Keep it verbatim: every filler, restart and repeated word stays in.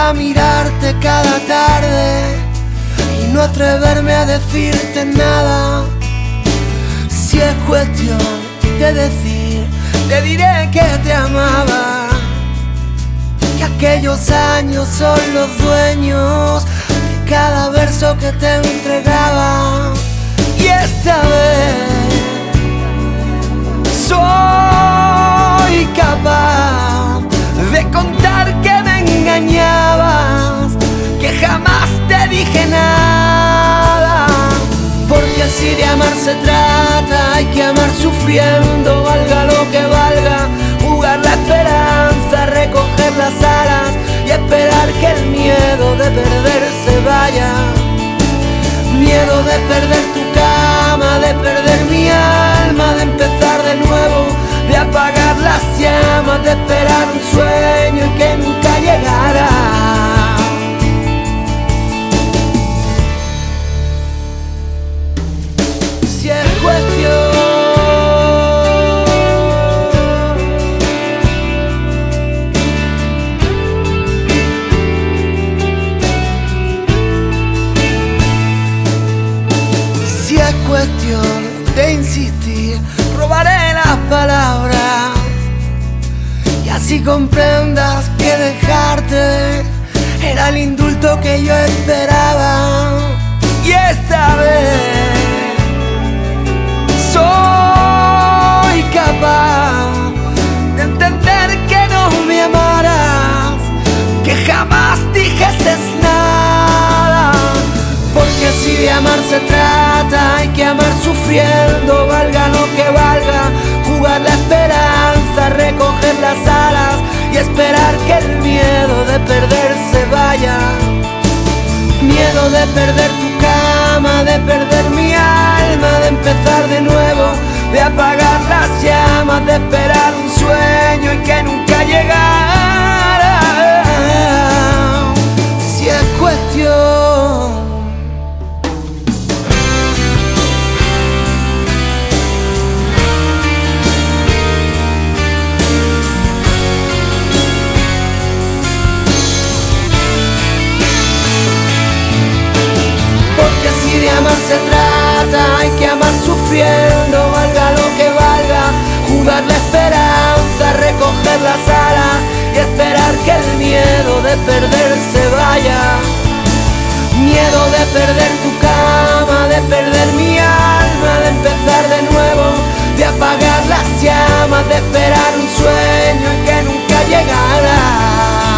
a mirarte cada tarde y no atreverme a decirte nada. Si es cuestión de decir, te diré que te amaba, que aquellos años son los dueños de cada verso que te entregaba. Y esta vez soy capaz de contar que me engañabas, que jamás te dije nada. Porque si de amar se trata, hay que amar sufriendo, valga lo que valga. Jugar la esperanza, recoger las alas y esperar que el miedo de perder se vaya. Miedo de perder tu cama, de perder mi alma, de empezar de nuevo, de apagar las llamas, de esperar un sueño y que nunca llegara. Si es cuestión Si es cuestión de insistir, robaré las palabras y así comprendas que dejarte era el indulto que yo esperaba. Y esta vez soy capaz de entender que no me amarás, que jamás dijeses nada. Porque si de amar se trata, hay que amar sufriendo, valga lo que valga. Jugar la esperanza, recoger las alas y esperar que el miedo de perder se vaya. Miedo de perder tu cama, de perder mi alma, de empezar de nuevo, de apagar las llamas, de esperar un sueño y que nunca llegara. Si es cuestión de amar se trata, hay que amar sufriendo, valga lo que valga. Jugar la esperanza, recoger las alas y esperar que el miedo de perder se vaya. Miedo de perder tu cama, de perder mi alma, de empezar de nuevo, de apagar las llamas, de esperar un sueño y que nunca llegara.